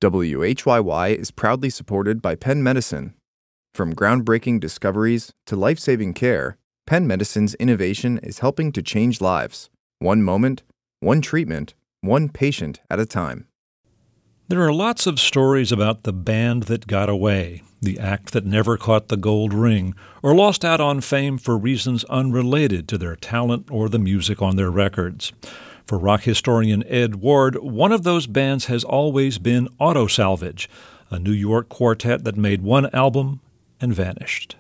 WHYY is proudly supported by Penn Medicine. From groundbreaking discoveries to life-saving care, Penn Medicine's innovation is helping to change lives. One moment, one treatment, one patient at a time. There are lots of stories about the band that got away, the act that never caught the gold ring, or lost out on fame for reasons unrelated to their talent or the music on their records. For rock historian Ed Ward, one of those bands has always been Auto Salvage, a New York quartet that made one album and vanished.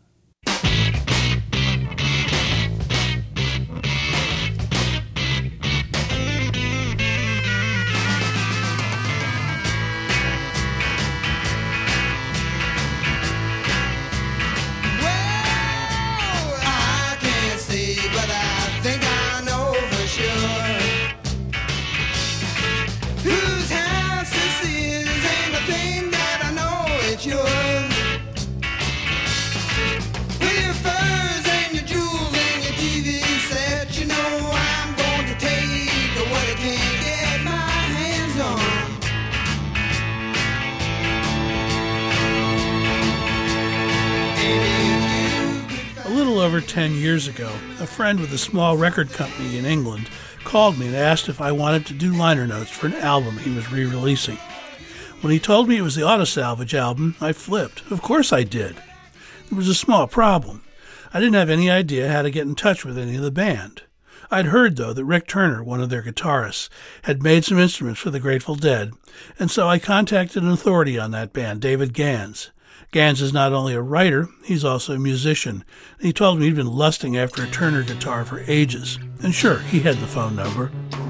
Over 10 years ago, a friend with a small record company in England called me and asked if I wanted to do liner notes for an album he was re-releasing. When he told me it was the Auto Salvage album, I flipped. Of course I did. There was a small problem. I didn't have any idea how to get in touch with any of the band. I'd heard, though, that Rick Turner, one of their guitarists, had made some instruments for the Grateful Dead, and so I contacted an authority on that band, David Gans. Gans is not only a writer, he's also a musician. He told me he'd been lusting after a Turner guitar for ages. And sure, he had the phone number.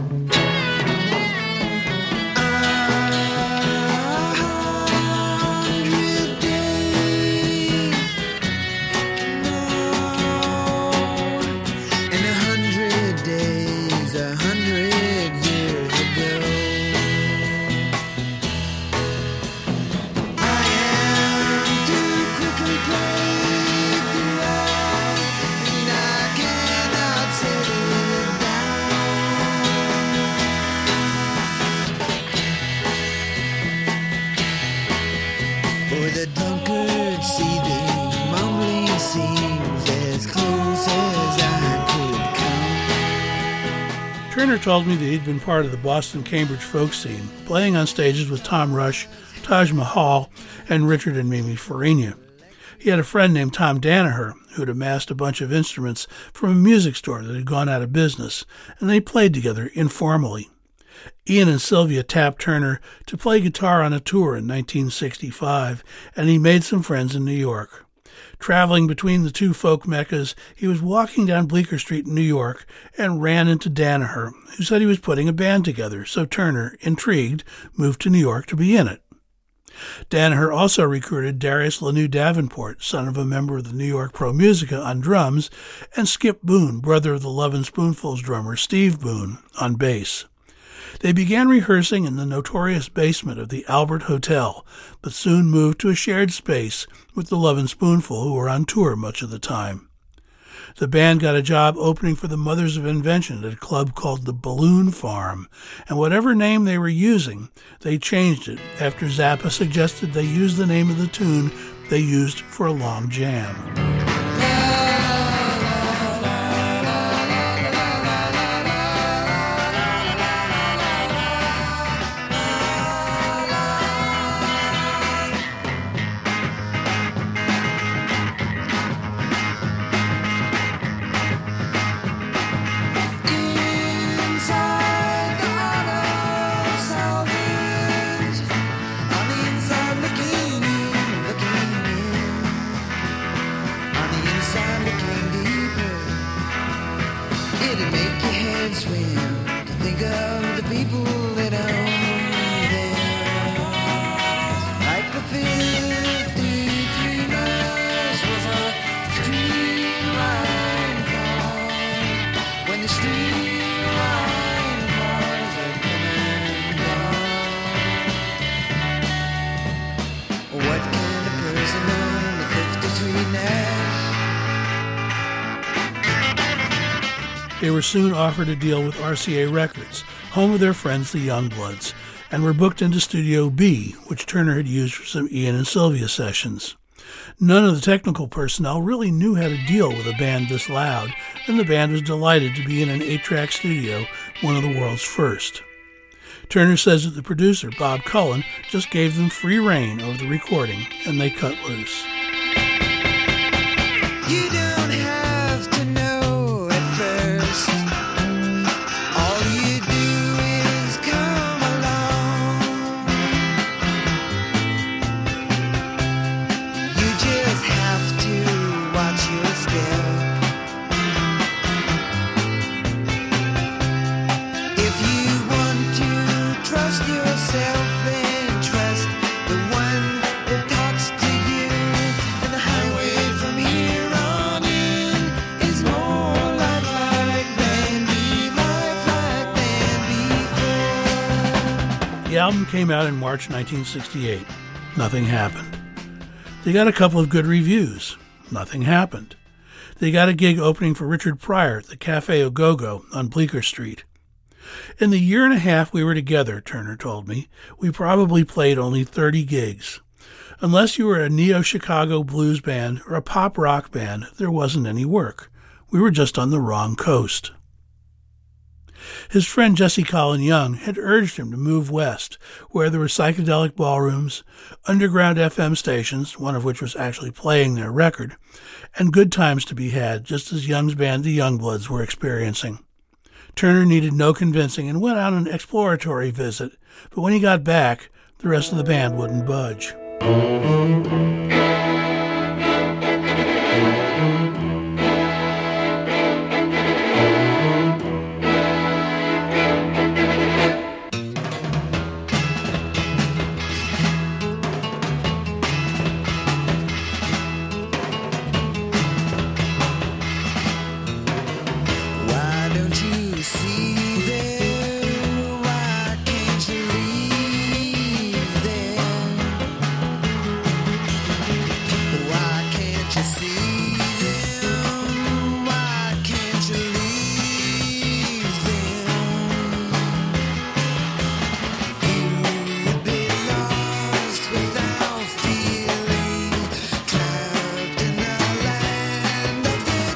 Turner told me that he'd been part of the Boston-Cambridge folk scene, playing on stages with Tom Rush, Taj Mahal, and Richard and Mimi Farina. He had a friend named Tom Danaher who'd amassed a bunch of instruments from a music store that had gone out of business, and they played together informally. Ian and Sylvia tapped Turner to play guitar on a tour in 1965, and he made some friends in New York. Traveling between the two folk meccas, he was walking down Bleecker Street in New York and ran into Danaher, who said he was putting a band together, so Turner, intrigued, moved to New York to be in it. Danaher also recruited Darius LaNue Davenport, son of a member of the New York Pro Musica, on drums, and Skip Boone, brother of the Lovin' Spoonfuls drummer Steve Boone, on bass. They began rehearsing in the notorious basement of the Albert Hotel, but soon moved to a shared space with the Lovin' Spoonful, who were on tour much of the time. The band got a job opening for the Mothers of Invention at a club called the Balloon Farm, and whatever name they were using, they changed it after Zappa suggested they use the name of the tune they used for a long jam. They were soon offered a deal with RCA Records, home of their friends the Youngbloods, and were booked into Studio B, which Turner had used for some Ian and Sylvia sessions. None of the technical personnel really knew how to deal with a band this loud, and the band was delighted to be in an 8-track studio, one of the world's first. Turner says that the producer, Bob Cullen, just gave them free rein over the recording, and they cut loose. You don't have to know at first. All you do is come along. You just have to watch your step. If you want to trust yourself, then trust the one that talks to you. And the highway from here on in is more like than before. The album came out in March 1968. Nothing happened. They got a couple of good reviews. Nothing happened. They got a gig opening for Richard Pryor at the Café Ogogo on Bleecker Street. In the year and a half we were together, Turner told me, we probably played only 30 gigs. Unless you were a neo-Chicago blues band or a pop rock band, there wasn't any work. We were just on the wrong coast. His friend Jesse Colin Young had urged him to move west, where there were psychedelic ballrooms, underground FM stations, one of which was actually playing their record, and good times to be had, just as Young's band, the Youngbloods, were experiencing. Turner needed no convincing and went on an exploratory visit, but when he got back, the rest of the band wouldn't budge. Why don't you see them? Why can't you leave them? Why can't you see them? Why can't you leave them? You'd be lost without feeling, trapped in the land of their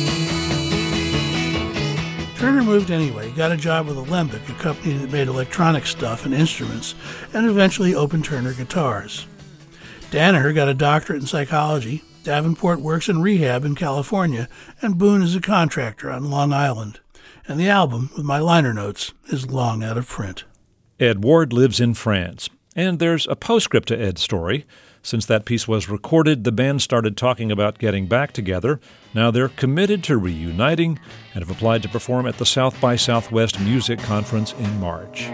dreams. Turner moved anyway. He got a job with Alembic, a company that made electronic stuff and instruments, and eventually opened Turner Guitars. Danaher got a doctorate in psychology, Davenport works in rehab in California, and Boone is a contractor on Long Island. And the album, with my liner notes, is long out of print. Ed Ward lives in France, and there's a postscript to Ed's story. Since that piece was recorded, the band started talking about getting back together. Now they're committed to reuniting and have applied to perform at the South by Southwest Music Conference in March.